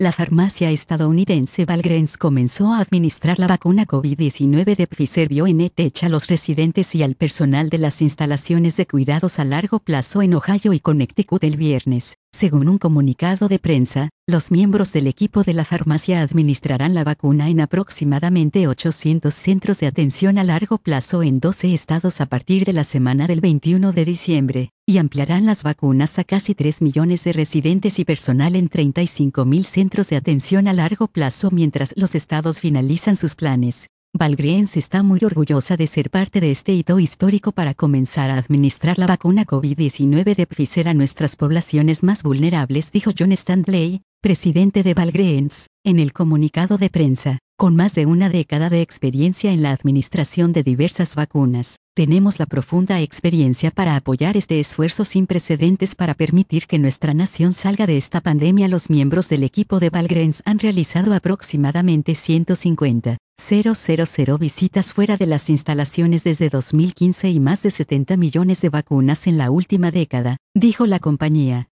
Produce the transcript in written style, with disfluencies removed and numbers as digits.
La farmacia estadounidense Walgreens comenzó a administrar la vacuna COVID-19 de Pfizer-BioNTech a los residentes y al personal de las instalaciones de cuidados a largo plazo en Ohio y Connecticut el viernes. Según un comunicado de prensa, los miembros del equipo de la farmacia administrarán la vacuna en aproximadamente 800 centros de atención a largo plazo en 12 estados a partir de la semana del 21 de diciembre, y ampliarán las vacunas a casi 3 millones de residentes y personal en 35.000 centros de atención a largo plazo mientras los estados finalizan sus planes. Walgreens está muy orgullosa de ser parte de este hito histórico para comenzar a administrar la vacuna COVID-19 de Pfizer a nuestras poblaciones más vulnerables, dijo John Standley, presidente de Walgreens, en el comunicado de prensa. Con más de una década de experiencia en la administración de diversas vacunas, tenemos la profunda experiencia para apoyar este esfuerzo sin precedentes para permitir que nuestra nación salga de esta pandemia. Los miembros del equipo de Walgreens han realizado aproximadamente 150,000 visitas fuera de las instalaciones desde 2015 y más de 70 millones de vacunas en la última década, dijo la compañía.